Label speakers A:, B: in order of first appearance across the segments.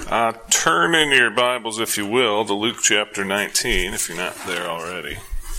A: Turn in your Bibles, if you will, to Luke chapter 19, if you're not there already.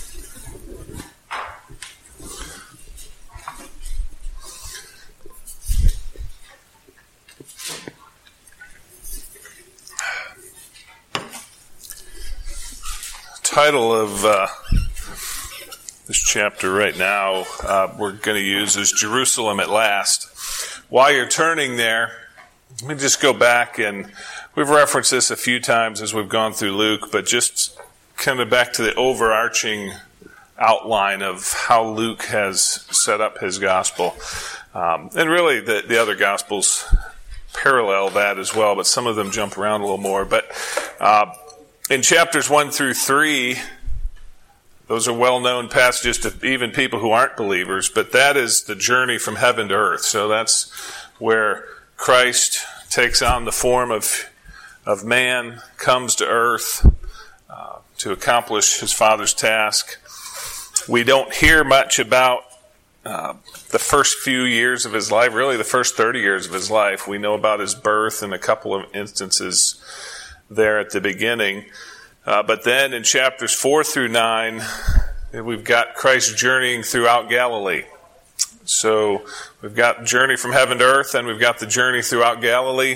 A: Title of this chapter right now we're going to use is Jerusalem at Last. While you're turning there, let me just go back, and we've referenced this a few times as we've gone through Luke, but just kind of back to the overarching outline of how Luke has set up his gospel. And really the other gospels parallel that as well, but some of them jump around a little more. But in chapters 1 through 3, those are well-known passages to even people who aren't believers, but that is the journey from heaven to earth. So that's where Christ takes on the form of man, comes to earth to accomplish his Father's task. We don't hear much about the first few years of his life, really the first 30 years of his life. We know about his birth and a couple of instances there at the beginning. But then in chapters 4 through 9, we've got Christ journeying throughout Galilee. So we've got journey from heaven to earth, and we've got the journey throughout Galilee.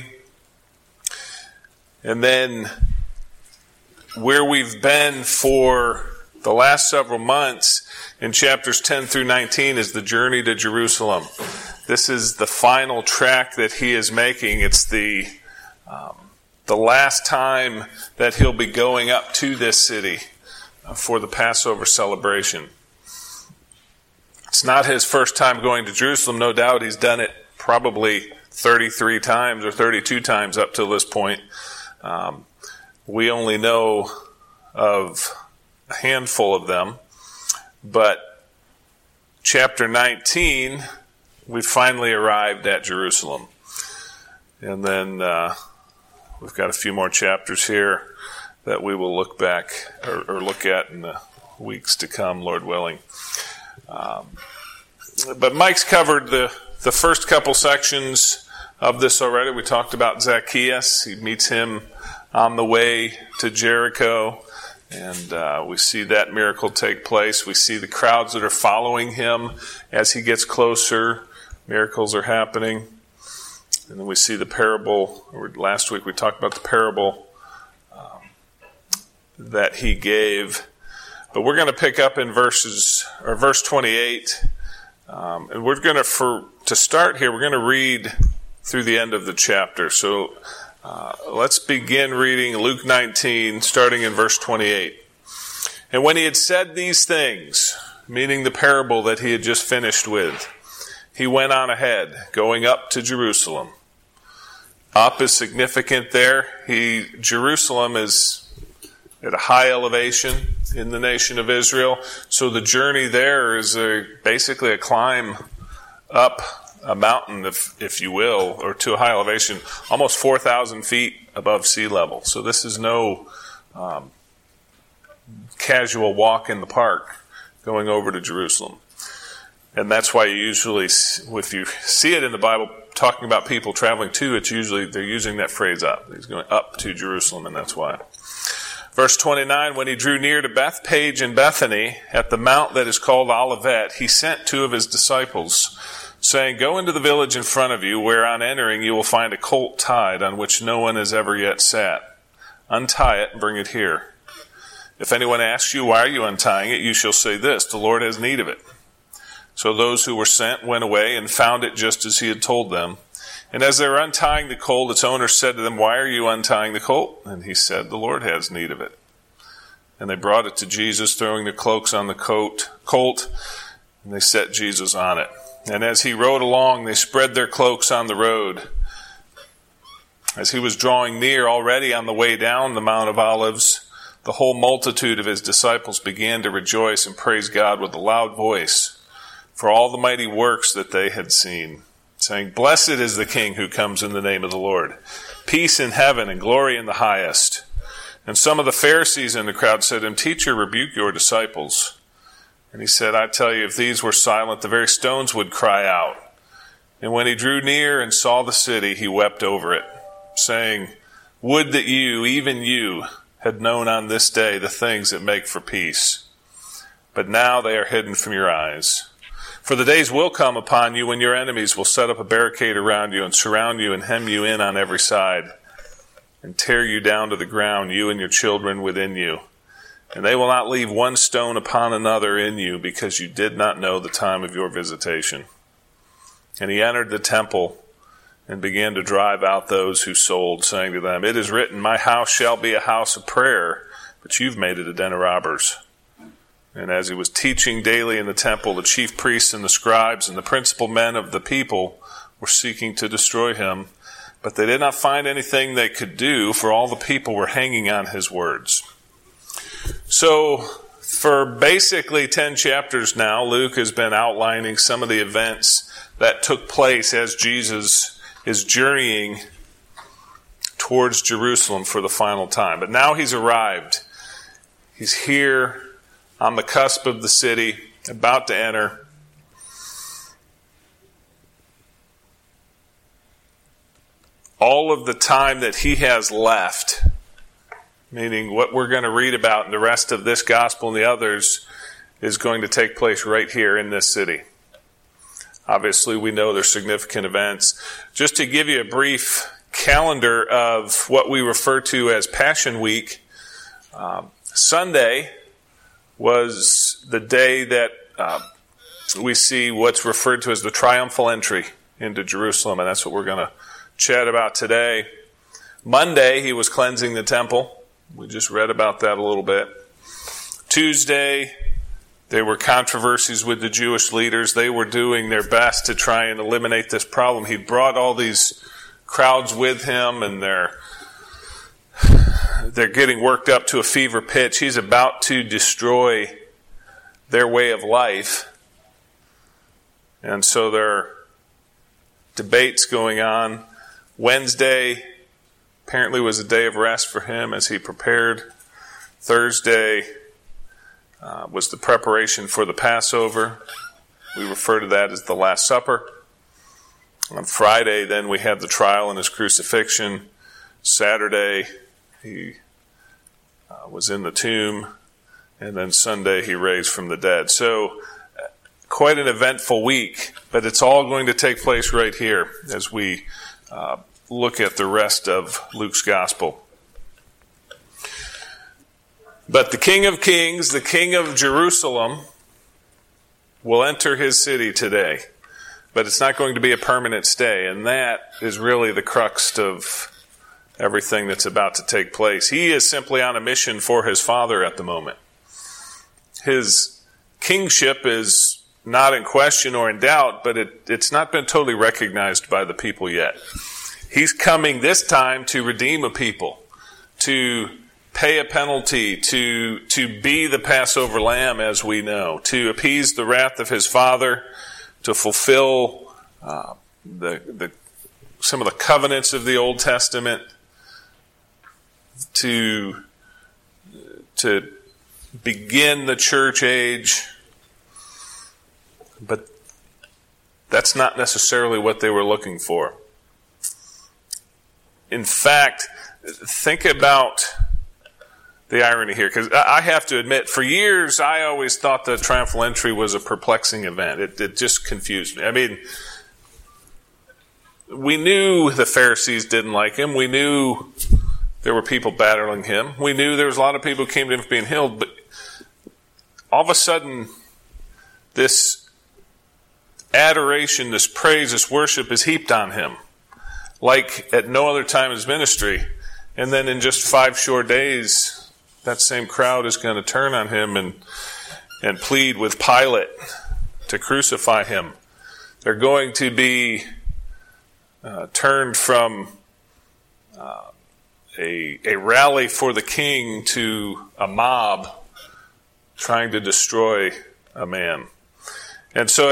A: And then where we've been for the last several months in chapters 10 through 19 is the journey to Jerusalem. This is the final track that he is making. It's the last time that he'll be going up to this city for the Passover celebration. It's not his first time going to Jerusalem. No doubt he's done it probably 33 times or 32 times up to this point. We only know of a handful of them. But chapter 19, we finally arrived at Jerusalem. And then we've got a few more chapters here that we will look back or look at in the weeks to come, Lord willing. But Mike's covered the first couple sections of this already. We talked about Zacchaeus. He meets him on the way to Jericho, and we see that miracle take place. We see the crowds that are following him as he gets closer. Miracles are happening. And then we see the parable, or last week we talked about the parable that he gave. But we're going to pick up in verse 28. And we're going to start here, we're going to read through the end of the chapter. So let's begin reading Luke 19, starting in verse 28. And when he had said these things, meaning the parable that he had just finished with, he went on ahead, going up to Jerusalem. Up is significant there. Jerusalem is at a high elevation in the nation of Israel. So the journey there is basically a climb up a mountain, if you will, or to a high elevation, almost 4,000 feet above sea level. So this is no casual walk in the park going over to Jerusalem. And that's why you usually, if you see it in the Bible, talking about people traveling to, it's usually they're using that phrase up. He's going up to Jerusalem, and that's why. Verse 29, when he drew near to Bethpage and Bethany, at the mount that is called Olivet, he sent 2 of his disciples, saying, go into the village in front of you, where on entering you will find a colt tied, on which no one has ever yet sat. Untie it and bring it here. If anyone asks you, why are you untying it? You shall say this, the Lord has need of it. So those who were sent went away and found it just as he had told them. And as they were untying the colt, its owner said to them, why are you untying the colt? And he said, the Lord has need of it. And they brought it to Jesus, throwing their cloaks on the colt, and they set Jesus on it. And as he rode along, they spread their cloaks on the road. As he was drawing near, already on the way down the Mount of Olives, the whole multitude of his disciples began to rejoice and praise God with a loud voice for all the mighty works that they had seen, saying, blessed is the King who comes in the name of the Lord. Peace in heaven and glory in the highest. And some of the Pharisees in the crowd said to him, Teacher, rebuke your disciples. And he said, I tell you, if these were silent, the very stones would cry out. And when he drew near and saw the city, he wept over it, saying, Would that you, even you, had known on this day the things that make for peace. But now they are hidden from your eyes. For the days will come upon you when your enemies will set up a barricade around you and surround you and hem you in on every side and tear you down to the ground, you and your children within you. And they will not leave one stone upon another in you, because you did not know the time of your visitation. And he entered the temple and began to drive out those who sold, saying to them, It is written, My house shall be a house of prayer, but you've made it a den of robbers. And as he was teaching daily in the temple, the chief priests and the scribes and the principal men of the people were seeking to destroy him, but they did not find anything they could do, for all the people were hanging on his words. So, for basically 10 chapters now, Luke has been outlining some of the events that took place as Jesus is journeying towards Jerusalem for the final time. But now he's arrived. He's here on the cusp of the city, about to enter. All of the time that he has left, meaning what we're going to read about in the rest of this gospel and the others, is going to take place right here in this city. Obviously, we know there's significant events. Just to give you a brief calendar of what we refer to as Passion Week, Sunday was the day that we see what's referred to as the triumphal entry into Jerusalem, and that's what we're going to chat about today. Monday, he was cleansing the temple. We just read about that a little bit. Tuesday, there were controversies with the Jewish leaders. They were doing their best to try and eliminate this problem. He brought all these crowds with him, and they're getting worked up to a fever pitch. He's about to destroy their way of life. And so there are debates going on. Wednesday apparently was a day of rest for him as he prepared. Thursday was the preparation for the Passover. We refer to that as the Last Supper. On Friday, then, we had the trial and his crucifixion. Saturday, he was in the tomb. And then Sunday, he raised from the dead. So, quite an eventful week, but it's all going to take place right here as we look at the rest of Luke's gospel. But the King of Kings, the King of Jerusalem, will enter his city today. But it's not going to be a permanent stay, and that is really the crux of everything that's about to take place. He is simply on a mission for his Father at the moment. His kingship is not in question or in doubt, but it's not been totally recognized by the people yet. He's coming this time to redeem a people, to pay a penalty, to be the Passover lamb, as we know, to appease the wrath of his Father, to fulfill some of the covenants of the Old Testament, to begin the church age. But that's not necessarily what they were looking for. In fact, think about the irony here, because I have to admit, for years, I always thought the triumphal entry was a perplexing event. It just confused me. I mean, we knew the Pharisees didn't like him. We knew there were people battling him. We knew there was a lot of people who came to him for being healed. But all of a sudden, this adoration, this praise, this worship is heaped on him like at no other time in his ministry. And then in just 5 short days, that same crowd is going to turn on him and plead with Pilate to crucify him. They're going to be turned from a rally for the king to a mob trying to destroy a man. And so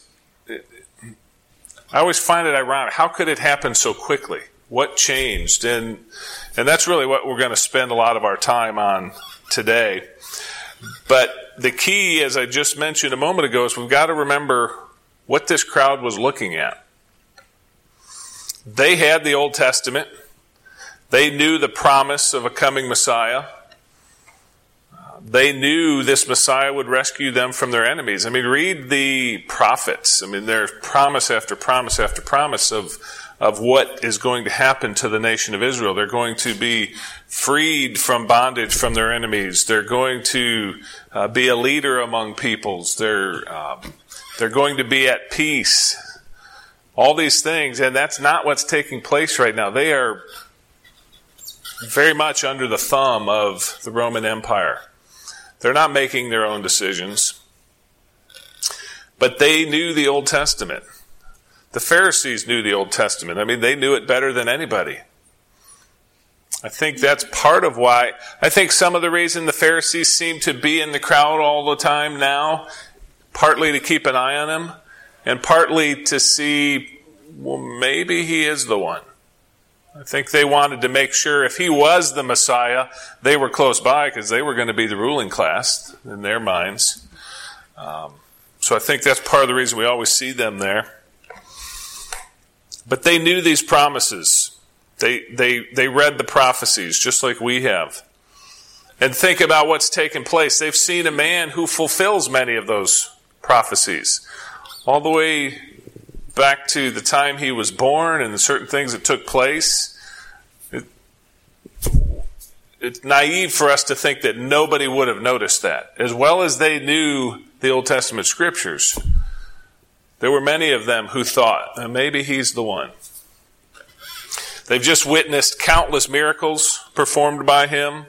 A: I always find it ironic. How could it happen so quickly? What changed? And that's really what we're going to spend a lot of our time on today. But the key, as I just mentioned a moment ago, is we've got to remember what this crowd was looking at. They had the Old Testament. They knew the promise of a coming Messiah. They knew this Messiah would rescue them from their enemies. I mean, read the prophets. I mean, there's promise after promise after promise of what is going to happen to the nation of Israel. They're going to be freed from bondage from their enemies. They're going to be a leader among peoples. They're going to be at peace. All these things, and that's not what's taking place right now. They are very much under the thumb of the Roman Empire. They're not making their own decisions. But they knew the Old Testament. The Pharisees knew the Old Testament. I mean, they knew it better than anybody. I think that's part of why. I think some of the reason the Pharisees seem to be in the crowd all the time now, partly to keep an eye on him, and partly to see, well, maybe he is the one. I think they wanted to make sure if he was the Messiah, they were close by because they were going to be the ruling class in their minds. So I think that's part of the reason we always see them there. But they knew these promises. They read the prophecies just like we have. And think about what's taken place. They've seen a man who fulfills many of those prophecies. All the way back to the time he was born and the certain things that took place. It's naive for us to think that nobody would have noticed that. As well as they knew the Old Testament scriptures, there were many of them who thought, maybe he's the one. They've just witnessed countless miracles performed by him.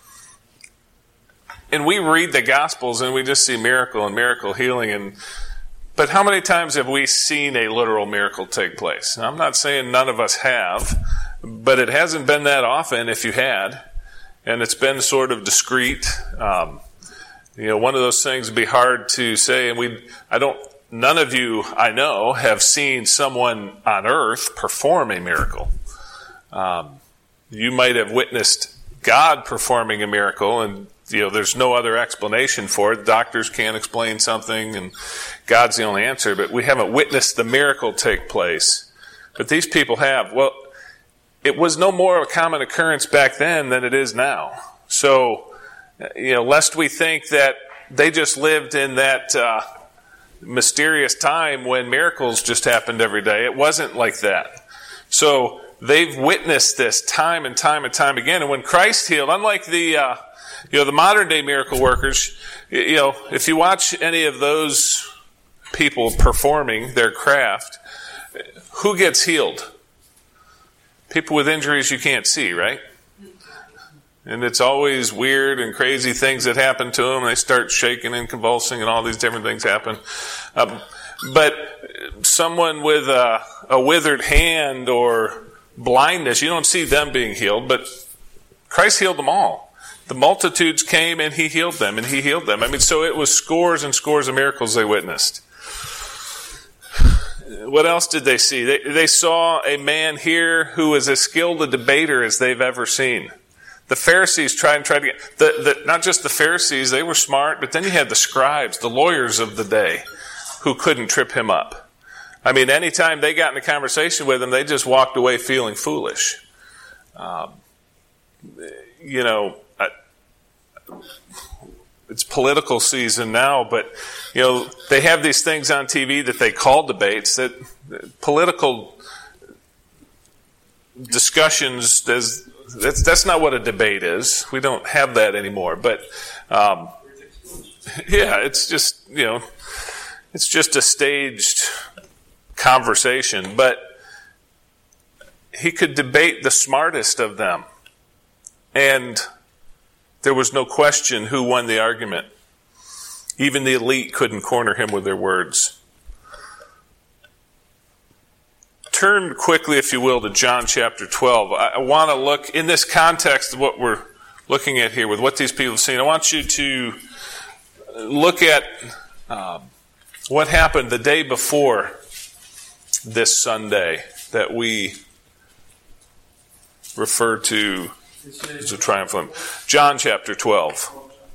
A: And we read the Gospels and we just see miracle and miracle healing. But how many times have we seen a literal miracle take place? Now, I'm not saying none of us have, but it hasn't been that often if you had. And it's been sort of discreet. One of those things would be hard to say. And none of you I know have seen someone on earth perform a miracle. You might have witnessed God performing a miracle, and there's no other explanation for it. Doctors can't explain something, and God's the only answer. But we haven't witnessed the miracle take place. But these people have. Well, it was no more a common occurrence back then than it is now. So, lest we think that they just lived in that mysterious time when miracles just happened every day. It wasn't like that. So they've witnessed this time and time and time again. And when Christ healed, unlike the modern day miracle workers, if you watch any of those people performing their craft, who gets healed? People with injuries you can't see, right? And it's always weird and crazy things that happen to them. They start shaking and convulsing and all these different things happen. But someone with a withered hand or blindness, you don't see them being healed, but Christ healed them all. The multitudes came and he healed them, and he healed them. I mean, so it was scores and scores of miracles they witnessed. What else did they see? They saw a man here who was as skilled a debater as they've ever seen. The Pharisees tried to get, not just the Pharisees, they were smart, but then you had the scribes, the lawyers of the day, who couldn't trip him up. I mean, anytime they got in a conversation with him, they just walked away feeling foolish. It's political season now, but they have these things on TV that they call debates. That political discussions, that's not what a debate is. We don't have that anymore. But it's just it's just a staged conversation. But he could debate the smartest of them, and there was no question who won the argument. Even the elite couldn't corner him with their words. Turn quickly, if you will, to John chapter 12. I want to look, in this context of what we're looking at here, with what these people have seen, I want you to look at what happened the day before this Sunday that we refer to as a triumphant. John chapter 12.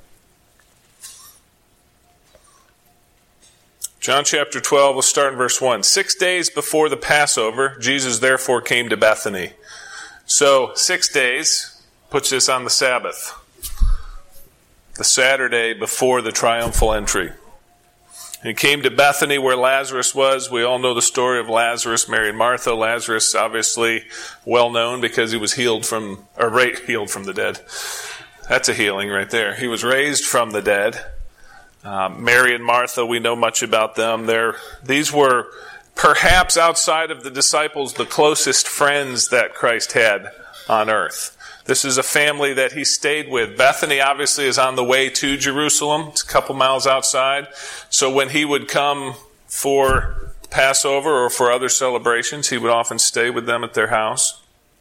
A: John chapter 12, we'll start in verse 1. 6 days before the Passover, Jesus therefore came to Bethany, So 6 days puts this on the Sabbath, the Saturday before the triumphal entry. He came to Bethany where Lazarus was. We all know the story of Lazarus, Mary and Martha. Lazarus, obviously well known because he was healed from the dead. That's a healing right there. He was raised from the dead. Mary and Martha, we know much about them. These were perhaps outside of the disciples the closest friends that Christ had on earth. This is a family that he stayed with. Bethany obviously is on the way to Jerusalem. It's a couple miles outside. So when he would come for Passover or for other celebrations, he would often stay with them at their house.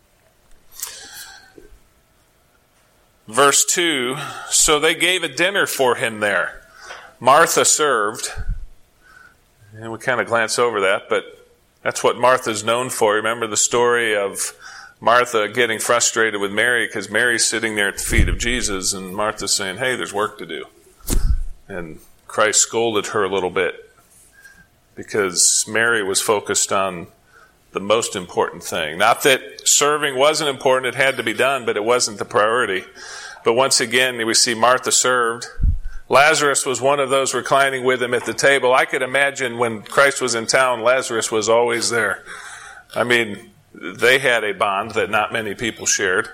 A: Verse 2, so they gave a dinner for him there. Martha served. And we kind of glance over that, but that's what Martha's known for. Remember the story of Martha getting frustrated with Mary because Mary's sitting there at the feet of Jesus and Martha's saying, hey, there's work to do. And Christ scolded her a little bit because Mary was focused on the most important thing. Not that serving wasn't important, it had to be done, but it wasn't the priority. But once again, we see Martha served. Lazarus was one of those reclining with him at the table. I could imagine when Christ was in town, Lazarus was always there. I mean, they had a bond that not many people shared.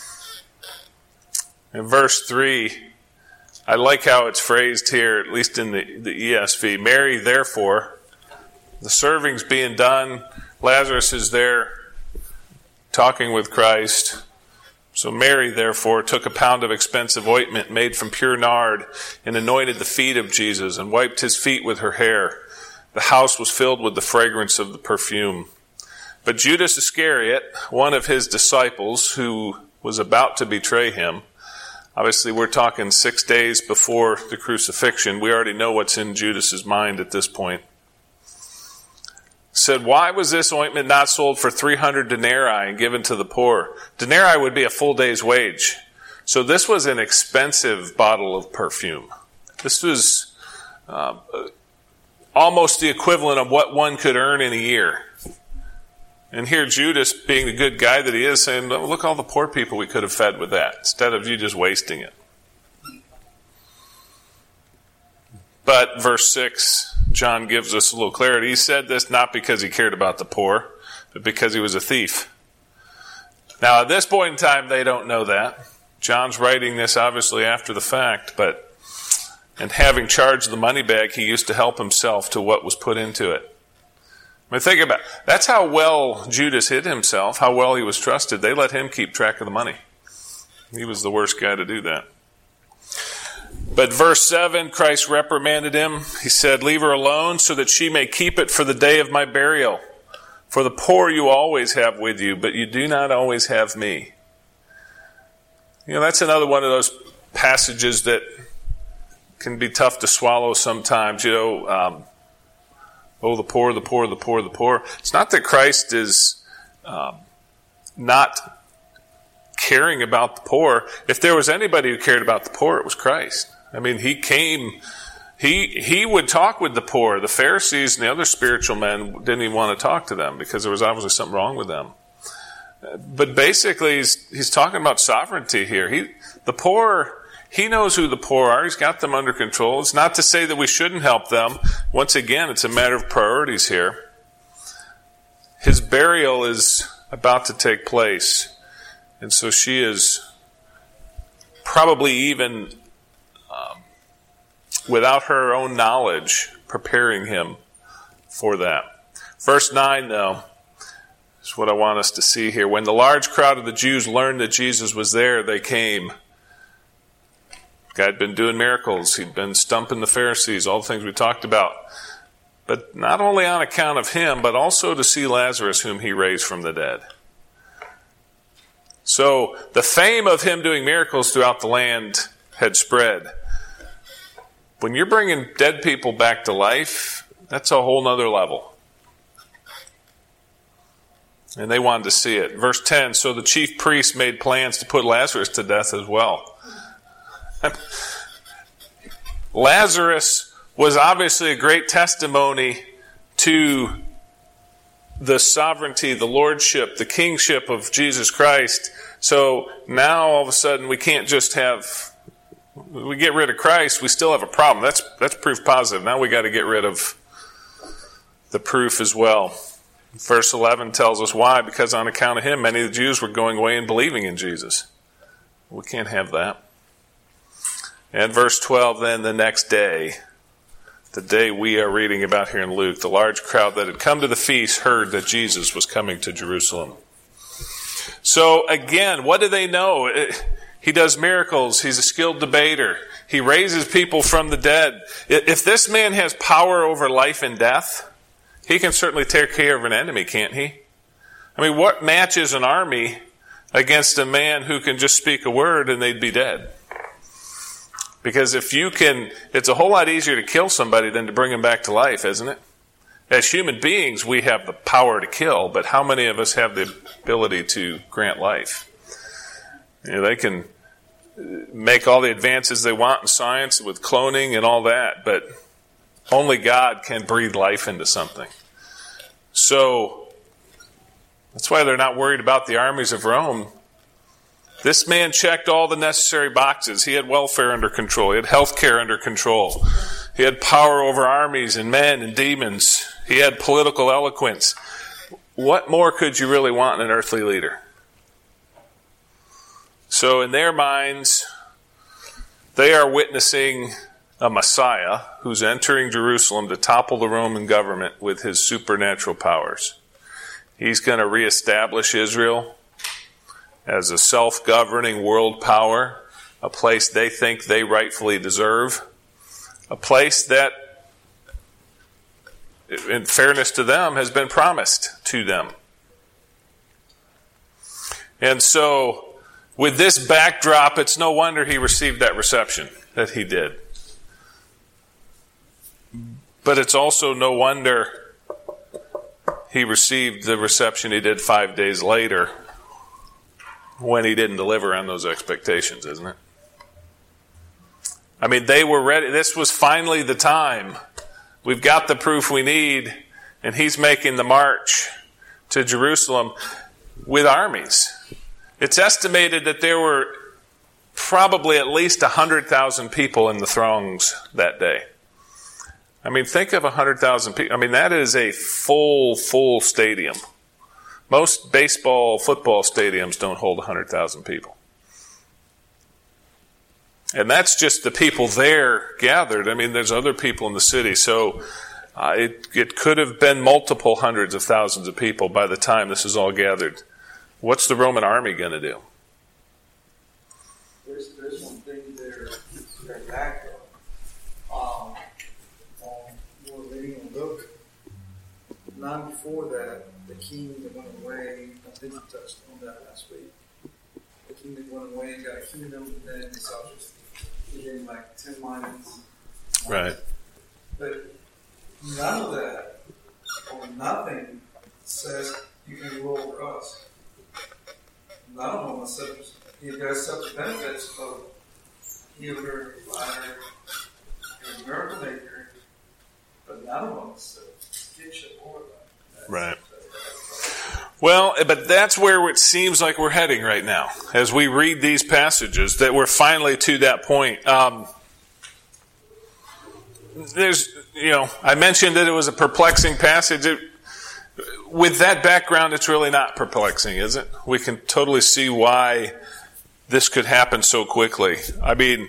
A: In verse 3, I like how it's phrased here, at least in the ESV. Mary, therefore, the serving's being done. Lazarus is there talking with Christ. So Mary, therefore, took a pound of expensive ointment made from pure nard and anointed the feet of Jesus and wiped his feet with her hair. The house was filled with the fragrance of the perfume. But Judas Iscariot, one of his disciples who was about to betray him, obviously we're talking 6 days before the crucifixion. We already know what's in Judas's mind at this point. Said, why was this ointment not sold for 300 denarii and given to the poor? Denarii would be a full day's wage. So this was an expensive bottle of perfume. This was almost the equivalent of what one could earn in a year. And here Judas, being the good guy that he is, saying, look all the poor people we could have fed with that, instead of you just wasting it. But verse 6, John gives us a little clarity. He said this not because he cared about the poor, but because he was a thief. Now, at this point in time, they don't know that. John's writing this obviously after the fact, and having charged the money bag, he used to help himself to what was put into it. I mean, think about it. That's how well Judas hid himself, how well he was trusted. They let him keep track of the money. He was the worst guy to do that. But verse 7, Christ reprimanded him. He said, leave her alone so that she may keep it for the day of my burial. For the poor you always have with you, but you do not always have me. You know, that's another one of those passages that can be tough to swallow sometimes. You know, the poor, the poor, the poor, the poor. It's not that Christ is not caring about the poor. If there was anybody who cared about the poor, it was Christ. I mean, he came, he would talk with the poor. The Pharisees and the other spiritual men didn't even want to talk to them because there was obviously something wrong with them. But basically, he's talking about sovereignty here. The poor, he knows who the poor are. He's got them under control. It's not to say that we shouldn't help them. Once again, it's a matter of priorities here. His burial is about to take place. And so she is probably even without her own knowledge preparing him for that. Verse 9, though, is what I want us to see here. When the large crowd of the Jews learned that Jesus was there, they came. The guy had been doing miracles. He'd been stumping the Pharisees, all the things we talked about. But not only on account of him, but also to see Lazarus, whom he raised from the dead. So the fame of him doing miracles throughout the land had spread. When you're bringing dead people back to life, that's a whole nother level. And they wanted to see it. Verse 10, so the chief priests made plans to put Lazarus to death as well. Lazarus was obviously a great testimony to the sovereignty, the lordship, the kingship of Jesus Christ. So now all of a sudden we can't just we get rid of Christ, we still have a problem. That's proof positive. Now we got to get rid of the proof as well. Verse 11 tells us why. Because on account of him, many of the Jews were going away and believing in Jesus. We can't have that. And verse 12, then the next day, the day we are reading about here in Luke, the large crowd that had come to the feast heard that Jesus was coming to Jerusalem. So again, what do they know? He does miracles. He's a skilled debater. He raises people from the dead. If this man has power over life and death, he can certainly take care of an enemy, can't he? I mean, what matches an army against a man who can just speak a word and they'd be dead? Because if you can, it's a whole lot easier to kill somebody than to bring them back to life, isn't it? As human beings, we have the power to kill, but how many of us have the ability to grant life? They can make all the advances they want in science with cloning and all that, but only God can breathe life into something. So that's why they're not worried about the armies of Rome. This man checked all the necessary boxes. He had welfare under control. He had health care under control. He had power over armies and men and demons. He had political eloquence. What more could you really want in an earthly leader? So in their minds, they are witnessing a Messiah who's entering Jerusalem to topple the Roman government with his supernatural powers. He's going to reestablish Israel as a self-governing world power, a place they think they rightfully deserve, a place that, in fairness to them, has been promised to them. And so, with this backdrop, it's no wonder he received that reception that he did. But it's also no wonder he received the reception he did 5 days later when he didn't deliver on those expectations, isn't it? I mean, they were ready. This was finally the time. We've got the proof we need, and he's making the march to Jerusalem with armies. It's estimated that there were probably at least 100,000 people in the throngs that day. I mean, think of 100,000 people. I mean, that is a full stadium. Most baseball, football stadiums don't hold 100,000 people. And that's just the people there gathered. I mean, there's other people in the city. So it could have been multiple hundreds of thousands of people by the time this is all gathered. What's the Roman army going to do?
B: There's one thing there back on more reading and Luke. Not before that, the king that went away, I think you touched on that last week. The king that went away got a kingdom, and then it's all just within like 10 miles.
A: Right.
B: But none of that, or nothing, says you can rule over us. I don't know myself. You guys such benefits of healer, liar, and miracle maker, but I don't know myself. Kingship or that.
A: Right. Well, but that's where it seems like we're heading right now. As we read these passages, that we're finally to that point. I mentioned that it was a perplexing passage. With that background, it's really not perplexing, is it? We can totally see why this could happen so quickly. I mean,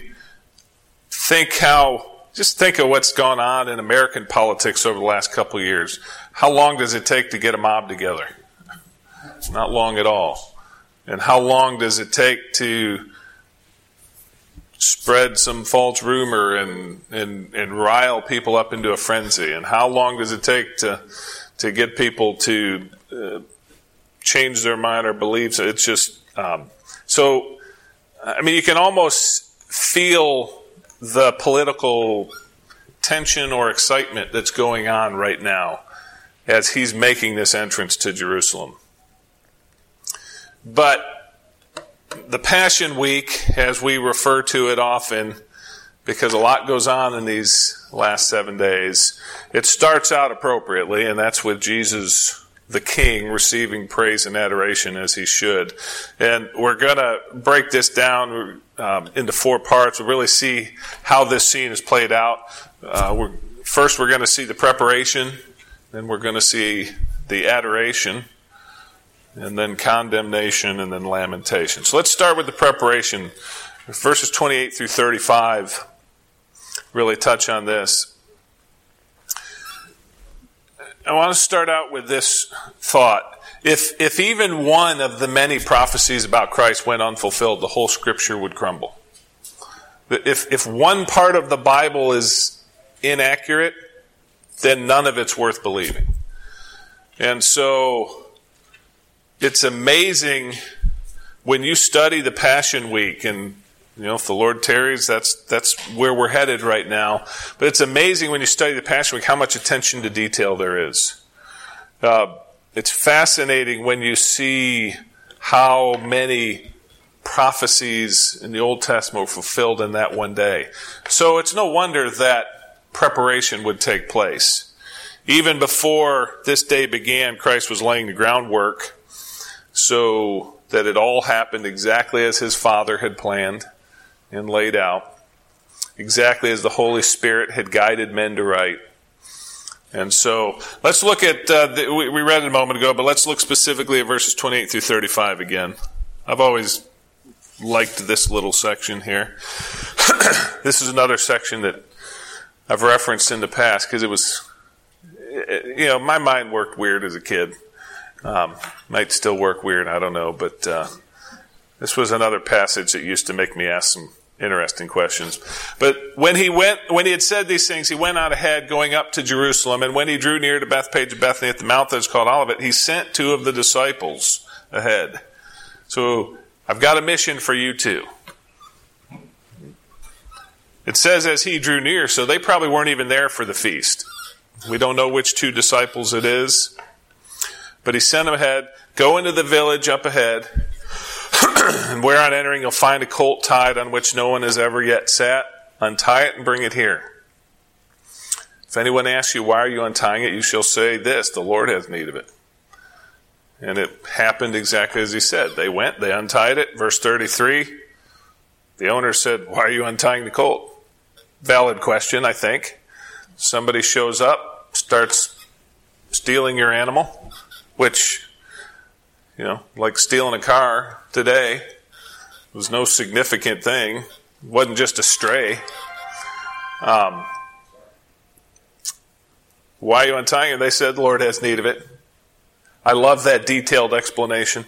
A: just think of what's gone on in American politics over the last couple of years. How long does it take to get a mob together? Not long at all. And how long does it take to spread some false rumor and rile people up into a frenzy? And how long does it take to get people to change their mind or beliefs? It's just so. I mean, you can almost feel the political tension or excitement that's going on right now as he's making this entrance to Jerusalem. But the Passion Week, as we refer to it often, because a lot goes on in these last 7 days, it starts out appropriately, and that's with Jesus the king receiving praise and adoration as he should. And we're going to break this down into 4 parts. We'll really see how this scene is played out. First, we're going to see the preparation. Then we're going to see the adoration. And then condemnation, and then lamentation. So let's start with the preparation. Verses 28 through 35 really touch on this. I want to start out with this thought. If even one of the many prophecies about Christ went unfulfilled, the whole Scripture would crumble. If one part of the Bible is inaccurate, then none of it's worth believing. And so it's amazing when you study the Passion Week, and if the Lord tarries, that's where we're headed right now. But it's amazing when you study the Passion Week how much attention to detail there is. It's fascinating when you see how many prophecies in the Old Testament were fulfilled in that one day. So it's no wonder that preparation would take place. Even before this day began, Christ was laying the groundwork so that it all happened exactly as his Father had planned and laid out, exactly as the Holy Spirit had guided men to write. And so let's look at, we read it a moment ago, but let's look specifically at verses 28 through 35 again. I've always liked this little section here. This is another section that I've referenced in the past because it was, my mind worked weird as a kid. Might still work weird, I don't know, but this was another passage that used to make me ask some interesting questions. But when he had said these things, he went on ahead, going up to Jerusalem, and when he drew near to Bethpage of Bethany at the mount that is called Olivet, he sent 2 of the disciples ahead. So I've got a mission for you too. It says as he drew near, so they probably weren't even there for the feast. We don't know which 2 disciples it is. But he sent them ahead, go into the village up ahead, and where on entering you'll find a colt tied on which no one has ever yet sat. Untie it and bring it here. If anyone asks you, why are you untying it? You shall say this, the Lord has need of it. And it happened exactly as he said. They went, they untied it. Verse 33, the owner said, why are you untying the colt? Valid question, I think. Somebody shows up, starts stealing your animal, which, like stealing a car today, was no significant thing. It wasn't just a stray. Why are you untying it? They said, the Lord has need of it. I love that detailed explanation.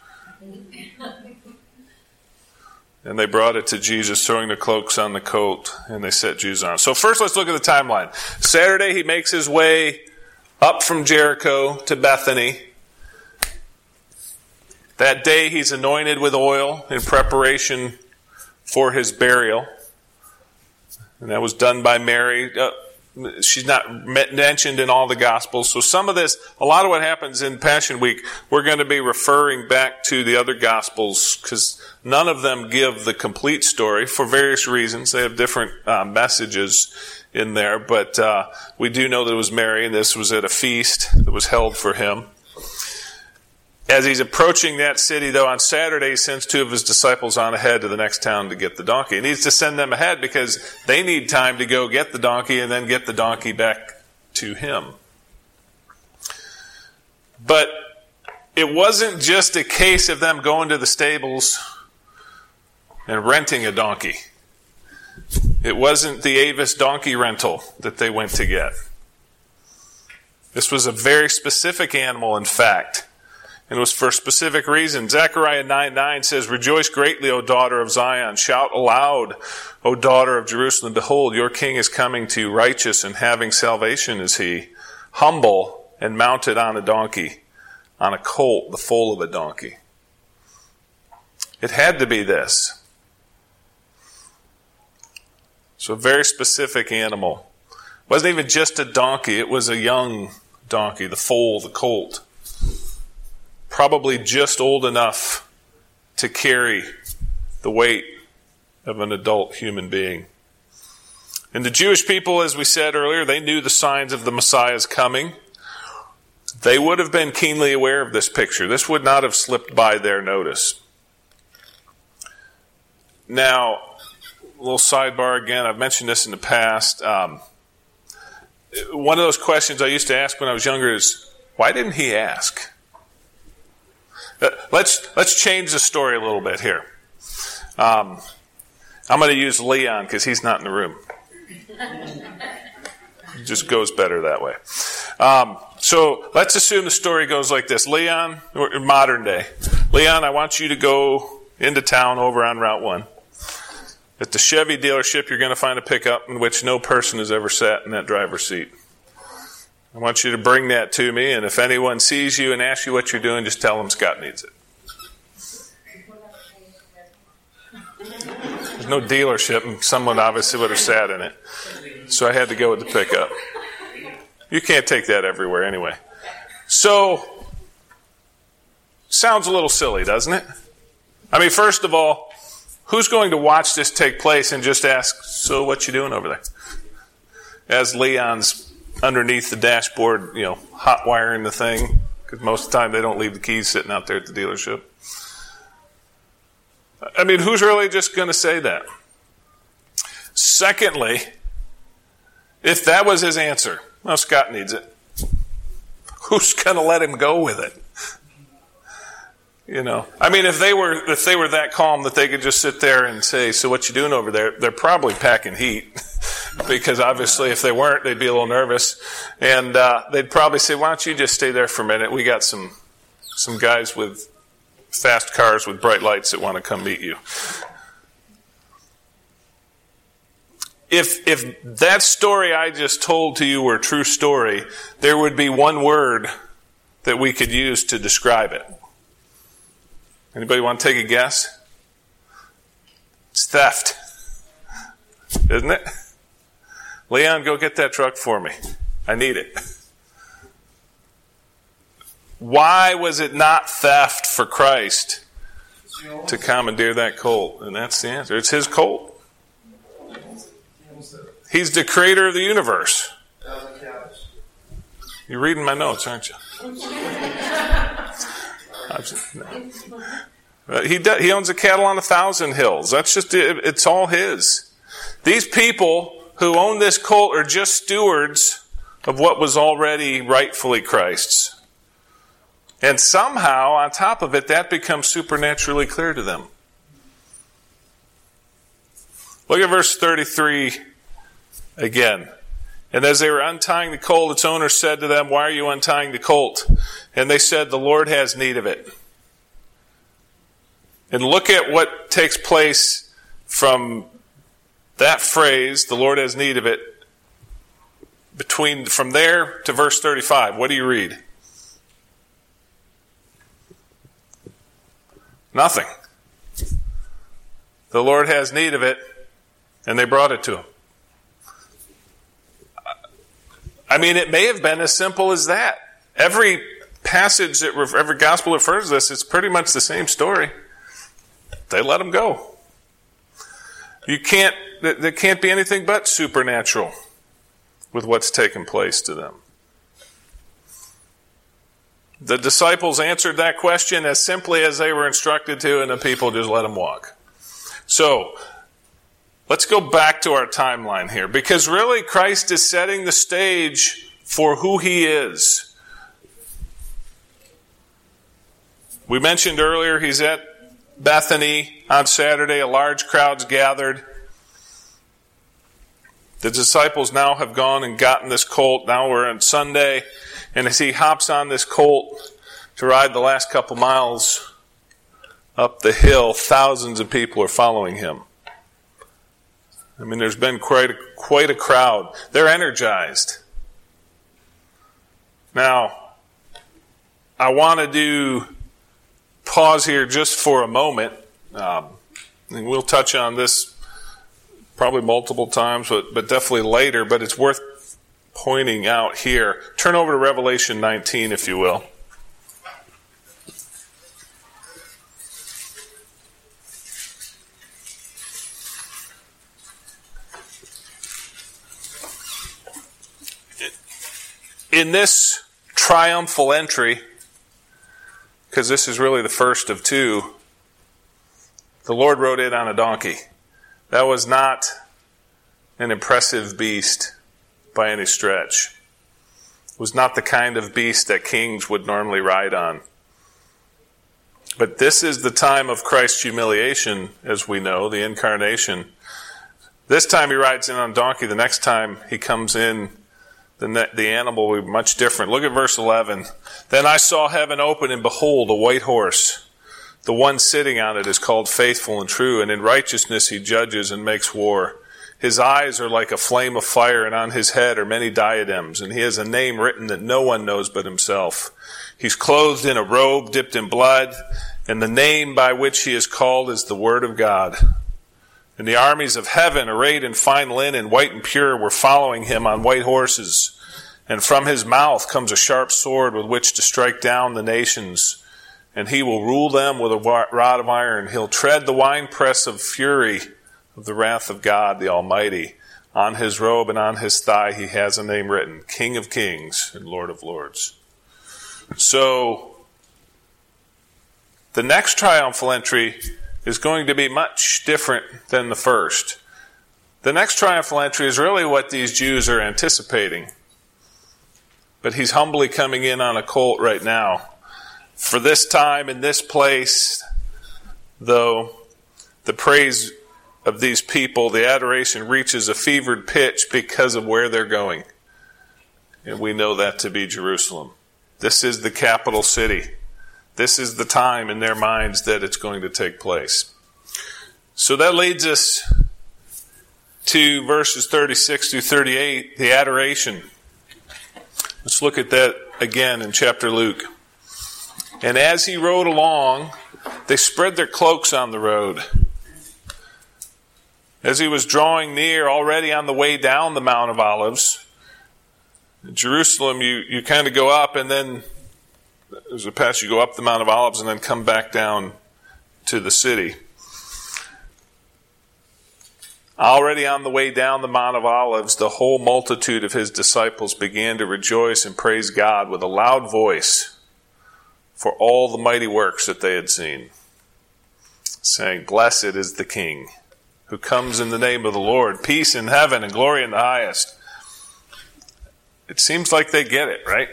A: And they brought it to Jesus, throwing the cloaks on the colt, and they set Jesus on. So first let's look at the timeline. Saturday he makes his way up from Jericho to Bethany. That day he's anointed with oil in preparation for his burial. And that was done by Mary. She's not mentioned in all the Gospels. So some of this, a lot of what happens in Passion Week, we're going to be referring back to the other Gospels because none of them give the complete story for various reasons. They have different messages in there. But we do know that it was Mary, and this was at a feast that was held for him. As he's approaching that city, though, on Saturday, he sends 2 of his disciples on ahead to the next town to get the donkey. He needs to send them ahead because they need time to go get the donkey and then get the donkey back to him. But it wasn't just a case of them going to the stables and renting a donkey. It wasn't the Avis donkey rental that they went to get. This was a very specific animal, in fact. And it was for a specific reason. Zechariah 9:9 says, rejoice greatly, O daughter of Zion. Shout aloud, O daughter of Jerusalem. Behold, your king is coming to you, righteous and having salvation is he, humble and mounted on a donkey, on a colt, the foal of a donkey. It had to be this. So a very specific animal. It wasn't even just a donkey, it was a young donkey, the foal, the colt. Probably just old enough to carry the weight of an adult human being. And the Jewish people, as we said earlier, they knew the signs of the Messiah's coming. They would have been keenly aware of this picture. This would not have slipped by their notice. Now, a little sidebar again. I've mentioned this in the past. One of those questions I used to ask when I was younger is, why didn't he ask? Let's change the story a little bit here. I'm going to use Leon because he's not in the room. It just goes better that way. So let's assume the story goes like this. Leon, or in modern day. Leon, I want you to go into town over on Route 1. At the Chevy dealership, you're going to find a pickup in which no person has ever sat in that driver's seat. I want you to bring that to me, and if anyone sees you and asks you what you're doing, just tell them Scott needs it. There's no dealership, and someone obviously would have sat in it. So I had to go with the pickup. You can't take that everywhere anyway. So, sounds a little silly, doesn't it? I mean, first of all, who's going to watch this take place and just ask, so what you doing over there? As Leon's underneath the dashboard, hot wiring the thing, because most of the time they don't leave the keys sitting out there at the dealership. I mean, who's really just going to say that? Secondly, if that was his answer, well, Scott needs it. Who's going to let him go with it? I mean, if they were that calm that they could just sit there and say, so what you doing over there? They're probably packing heat. Because obviously if they weren't, they'd be a little nervous. And they'd probably say, why don't you just stay there for a minute? We got some guys with fast cars with bright lights that want to come meet you. If that story I just told to you were a true story, there would be one word that we could use to describe it. Anybody want to take a guess? It's theft. Isn't it? Leon, go get that truck for me. I need it. Why was it not theft for Christ to commandeer that colt? And that's the answer. It's his colt. He's the creator of the universe. You're reading my notes, aren't you? He owns a cattle on 1,000 hills. That's just it's all his. These people who own this colt are just stewards of what was already rightfully Christ's. And somehow, on top of it, that becomes supernaturally clear to them. Look at verse 33 again. And as they were untying the colt, its owner said to them, why are you untying the colt? And they said, the Lord has need of it. And look at what takes place from that phrase, the Lord has need of it, from there to verse 35. What do you read? Nothing. The Lord has need of it, and they brought it to him. I mean, it may have been as simple as that. Every passage every gospel refers to this, it's pretty much the same story. They let him go. There can't be anything but supernatural with what's taken place to them. The disciples answered that question as simply as they were instructed to, and the people just let them walk. So, let's go back to our timeline here, because really Christ is setting the stage for who he is. We mentioned earlier he's at Bethany on Saturday. A large crowd's gathered. The disciples now have gone and gotten this colt. Now we're on Sunday. And as he hops on this colt to ride the last couple miles up the hill, thousands of people are following him. I mean, there's been quite a crowd. They're energized. Now, I want to pause here just for a moment. And we'll touch on this probably multiple times, but definitely later. But it's worth pointing out here. Turn over to Revelation 19, if you will. In this triumphal entry, because this is really the first of two, the Lord rode in on a donkey. That was not an impressive beast by any stretch. It was not the kind of beast that kings would normally ride on. But this is the time of Christ's humiliation, as we know, the incarnation. This time he rides in on a donkey. The next time he comes in, the animal will be much different. Look at verse 11. Then I saw heaven open, and behold, a white horse. The one sitting on it is called Faithful and True, and in righteousness he judges and makes war. His eyes are like a flame of fire, and on his head are many diadems, and he has a name written that no one knows but himself. He's clothed in a robe dipped in blood, and the name by which he is called is the Word of God. And the armies of heaven, arrayed in fine linen, white and pure, were following him on white horses. And from his mouth comes a sharp sword with which to strike down the nations. And he will rule them with a rod of iron. He'll tread the winepress of fury of the wrath of God the Almighty. On his robe and on his thigh he has a name written, King of Kings and Lord of Lords. So, the next triumphal entry is going to be much different than the first. The next triumphal entry is really what these Jews are anticipating. But he's humbly coming in on a colt right now. For this time, in this place, though, the praise of these people, the adoration reaches a fevered pitch because of where they're going. And we know that to be Jerusalem. This is the capital city. This is the time in their minds that it's going to take place. So that leads us to verses 36 through 38, the adoration. Let's look at that again in chapter Luke. And as he rode along, they spread their cloaks on the road. As he was drawing near, already on the way down the Mount of Olives, in Jerusalem, you kind of go up, and then there's a passage, you go up the Mount of Olives and then come back down to the city. Already on the way down the Mount of Olives, the whole multitude of his disciples began to rejoice and praise God with a loud voice for all the mighty works that they had seen, saying, Blessed is the King who comes in the name of the Lord, peace in heaven and glory in the highest. It seems like they get it, right?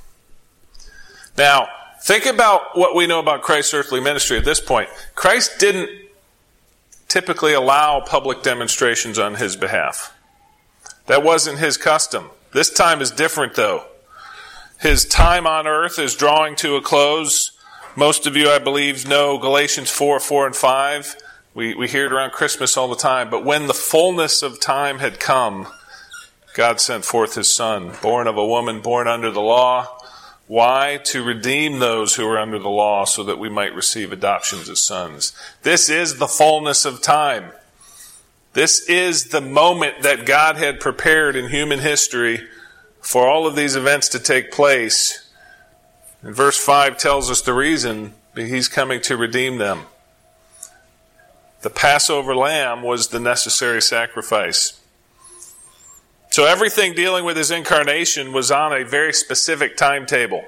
A: Now, think about what we know about Christ's earthly ministry at this point. Christ didn't typically allow public demonstrations on his behalf. That wasn't his custom. This time is different, though. His time on earth is drawing to a close. Most of you, I believe, know Galatians 4, 4, and 5. We hear it around Christmas all the time. But when the fullness of time had come, God sent forth his Son, born of a woman, born under the law. Why? To redeem those who are under the law so that we might receive adoptions as sons. This is the fullness of time. This is the moment that God had prepared in human history for all of these events to take place. And verse 5 tells us the reason. He's coming to redeem them. The Passover lamb was the necessary sacrifice. So everything dealing with his incarnation was on a very specific timetable.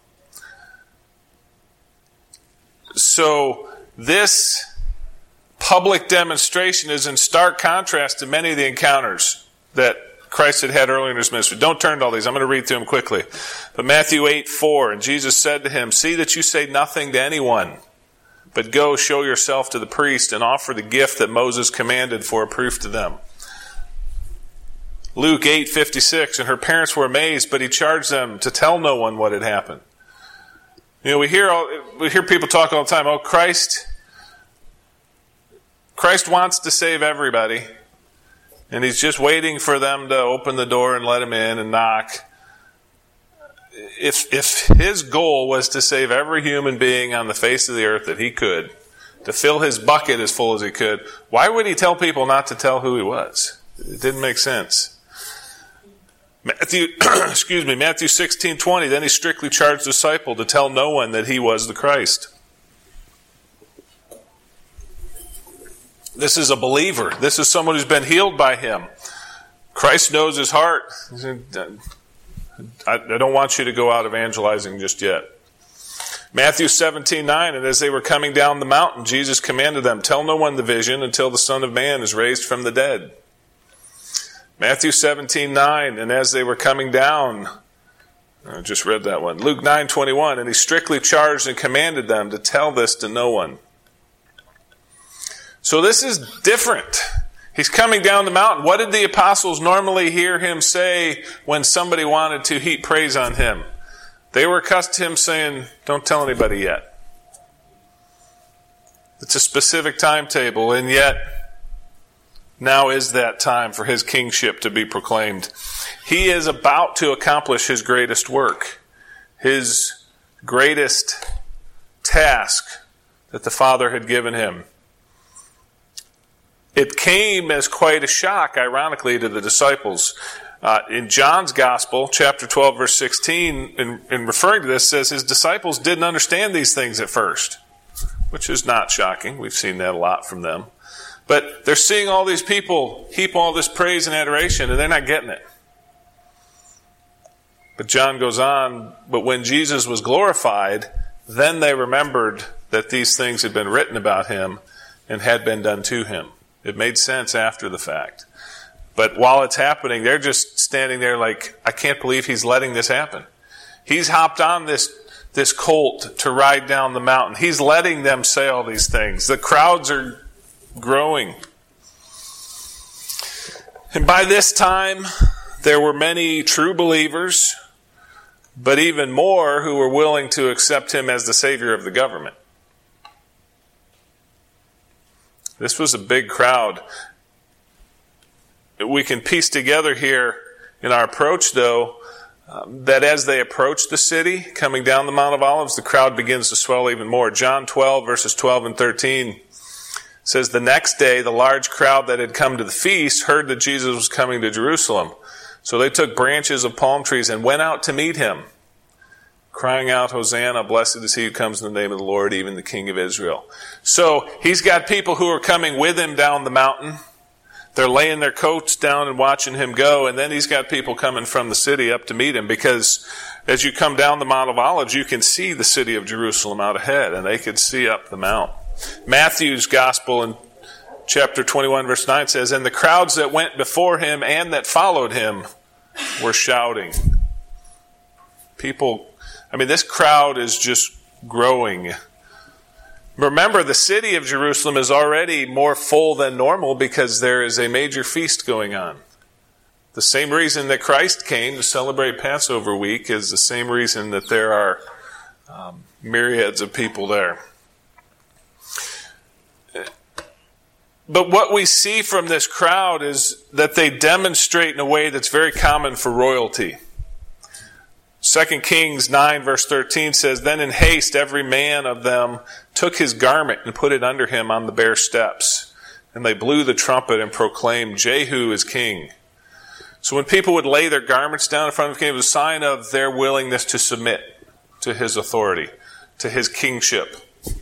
A: So this public demonstration is in stark contrast to many of the encounters that Christ had earlier in his ministry. Don't turn to all these. I'm going to read through them quickly. But Matthew 8:4, and Jesus said to him, See that you say nothing to anyone, but go show yourself to the priest and offer the gift that Moses commanded for a proof to them. Luke 8:56, and her parents were amazed, but he charged them to tell no one what had happened. You know, we hear people talk all the time, Christ wants to save everybody, and he's just waiting for them to open the door and let him in and knock. If his goal was to save every human being on the face of the earth that he could, to fill his bucket as full as he could, why would he tell people not to tell who he was? It didn't make sense. Matthew 16:20, then he strictly charged the disciple to tell no one that he was the Christ. This is a believer. This is someone who's been healed by him. Christ knows his heart. I don't want you to go out evangelizing just yet. Matthew 17:9, and as they were coming down the mountain, Jesus commanded them, tell no one the vision until the Son of Man is raised from the dead. Matthew 17:9, and as they were coming down, I just read that one. Luke 9:21, and he strictly charged and commanded them to tell this to no one. So this is different. He's coming down the mountain. What did the apostles normally hear him say when somebody wanted to heap praise on him? They were accustomed to him saying, don't tell anybody yet. It's a specific timetable, and yet now is that time for his kingship to be proclaimed. He is about to accomplish his greatest work, his greatest task that the Father had given him. It came as quite a shock, ironically, to the disciples. In John's Gospel, chapter 12, verse 16, in referring to this, says his disciples didn't understand these things at first, which is not shocking. We've seen that a lot from them. But they're seeing all these people heap all this praise and adoration, and they're not getting it. But John goes on, but when Jesus was glorified, then they remembered that these things had been written about him and had been done to him. It made sense after the fact. But while it's happening, they're just standing there like, I can't believe he's letting this happen. He's hopped on this colt to ride down the mountain. He's letting them say all these things. The crowds are growing. And by this time, there were many true believers, but even more who were willing to accept him as the savior of the government. This was a big crowd. We can piece together here in our approach, though, that as they approach the city, coming down the Mount of Olives, the crowd begins to swell even more. John 12, verses 12 and 13 says, the next day, the large crowd that had come to the feast heard that Jesus was coming to Jerusalem. So they took branches of palm trees and went out to meet him, crying out, Hosanna, blessed is he who comes in the name of the Lord, even the King of Israel. So he's got people who are coming with him down the mountain. They're laying their coats down and watching him go, and then he's got people coming from the city up to meet him, because as you come down the Mount of Olives, you can see the city of Jerusalem out ahead, and they could see up the mount. Matthew's Gospel in chapter 21, verse 9 says, and the crowds that went before him and that followed him were shouting. This crowd is just growing. Remember, the city of Jerusalem is already more full than normal because there is a major feast going on. The same reason that Christ came to celebrate Passover week is the same reason that there are myriads of people there. But what we see from this crowd is that they demonstrate in a way that's very common for royalty. 2 Kings 9 verse 13 says, then in haste every man of them took his garment and put it under him on the bare steps. And they blew the trumpet and proclaimed, Jehu is king. So when people would lay their garments down in front of the king, it was a sign of their willingness to submit to his authority, to his kingship.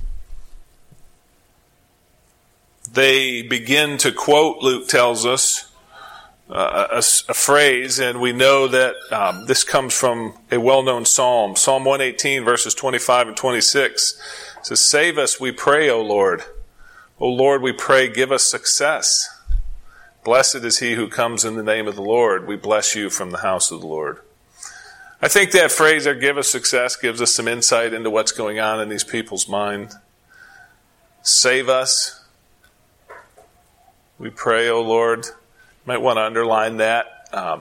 A: They begin to quote, Luke tells us, a phrase, and we know that this comes from a well-known psalm. Psalm 118, verses 25 and 26 says, save us, we pray, O Lord. O Lord, we pray, give us success. Blessed is he who comes in the name of the Lord. We bless you from the house of the Lord. I think that phrase, or give us success, gives us some insight into what's going on in these people's mind. Save us. We pray, O Lord. Might want to underline that. I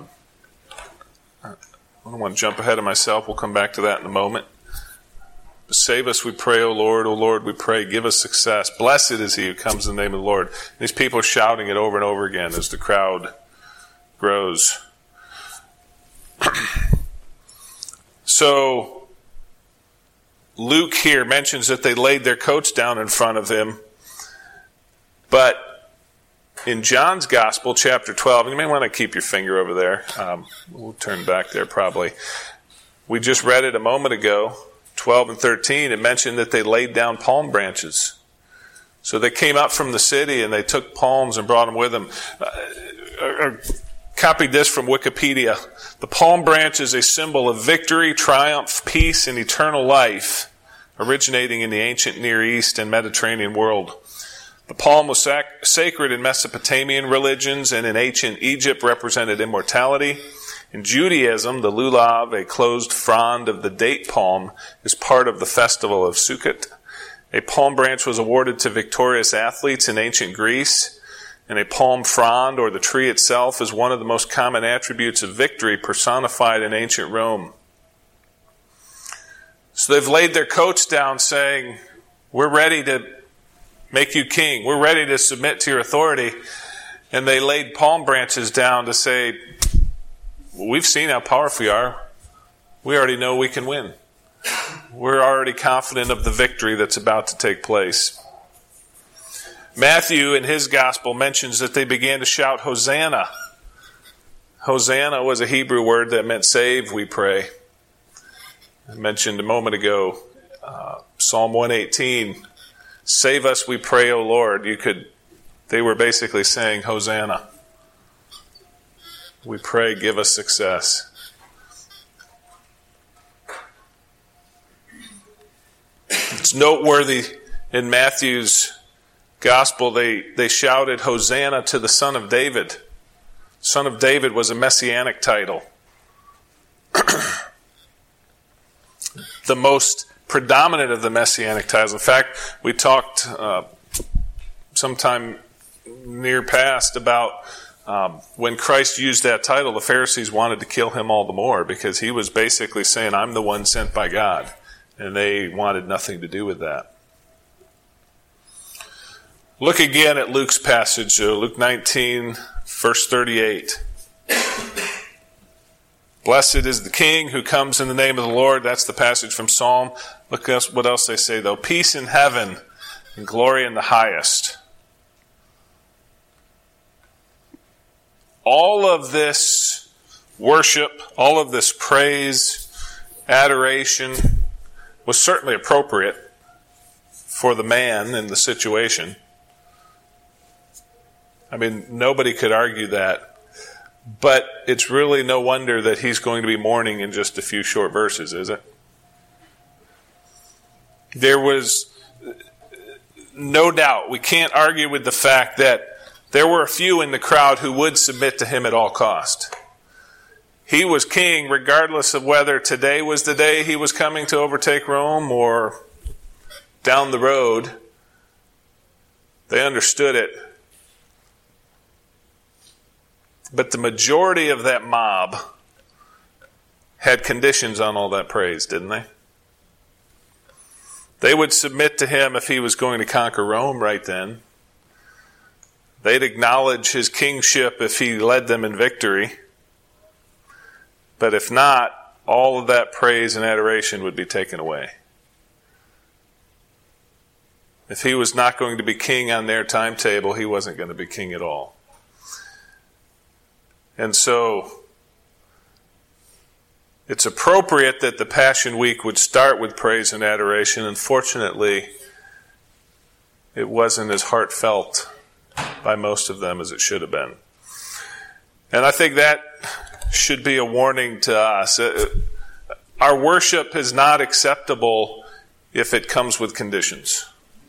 A: don't want to jump ahead of myself. We'll come back to that in a moment. Save us, we pray, O Lord. O Lord, we pray, give us success. Blessed is he who comes in the name of the Lord. And these people are shouting it over and over again as the crowd grows. So, Luke here mentions that they laid their coats down in front of him. But in John's Gospel, chapter 12, and you may want to keep your finger over there. We'll turn back there probably. We just read it a moment ago, 12 and 13. It mentioned that they laid down palm branches. So they came up from the city and they took palms and brought them with them. copied this from Wikipedia. The palm branch is a symbol of victory, triumph, peace, and eternal life, originating in the ancient Near East and Mediterranean world. The palm was sacred in Mesopotamian religions, and in ancient Egypt represented immortality. In Judaism, the lulav, a closed frond of the date palm, is part of the festival of Sukkot. A palm branch was awarded to victorious athletes in ancient Greece, and a palm frond, or the tree itself, is one of the most common attributes of victory personified in ancient Rome. So they've laid their coats down saying, we're ready to make you king. We're ready to submit to your authority. And they laid palm branches down to say, we've seen how powerful you are. We already know we can win. We're already confident of the victory that's about to take place. Matthew, in his gospel, mentions that they began to shout, Hosanna. Hosanna was a Hebrew word that meant save, we pray. I mentioned a moment ago, Psalm 118, save us, we pray, O Lord. They were basically saying, Hosanna. We pray, give us success. It's noteworthy in Matthew's Gospel, they shouted, Hosanna to the Son of David. Son of David was a messianic title. The most predominant of the messianic titles. In fact, we talked sometime near past about when Christ used that title, the Pharisees wanted to kill him all the more because he was basically saying, I'm the one sent by God. And they wanted nothing to do with that. Look again at Luke's passage, Luke 19, verse 38. Blessed is the King who comes in the name of the Lord. That's the passage from Psalm. Look at what else they say, though. Peace in heaven and glory in the highest. All of this worship, all of this praise, adoration was certainly appropriate for the man in the situation. I mean, nobody could argue that. But it's really no wonder that he's going to be mourning in just a few short verses, is it? There was no doubt, we can't argue with the fact that there were a few in the crowd who would submit to him at all cost. He was king regardless of whether today was the day he was coming to overtake Rome or down the road. They understood it. But the majority of that mob had conditions on all that praise, didn't they? They would submit to him if he was going to conquer Rome right then. They'd acknowledge his kingship if he led them in victory. But if not, all of that praise and adoration would be taken away. If he was not going to be king on their timetable, he wasn't going to be king at all. And so, it's appropriate that the Passion Week would start with praise and adoration. Unfortunately, it wasn't as heartfelt by most of them as it should have been. And I think that should be a warning to us. Our worship is not acceptable if it comes with conditions.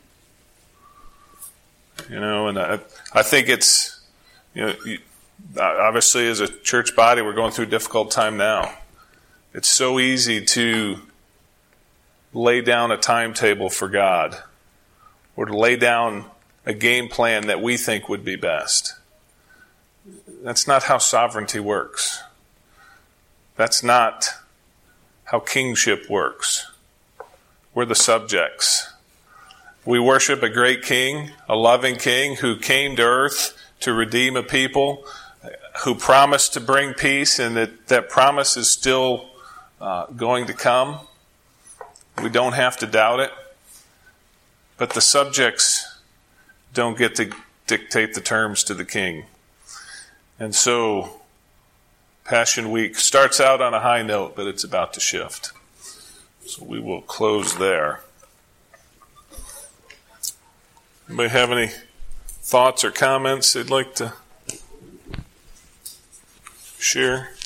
A: And I think it's, obviously as a church body, we're going through a difficult time now. It's so easy to lay down a timetable for God or to lay down a game plan that we think would be best. That's not how sovereignty works. That's not how kingship works. We're the subjects. We worship a great king, a loving king who came to earth to redeem a people, who promised to bring peace, and that promise is still going to come. We don't have to doubt it. But the subjects don't get to dictate the terms to the king. And so, Passion Week starts out on a high note, but it's about to shift. So we will close there. Anybody have any thoughts or comments they'd like to Share.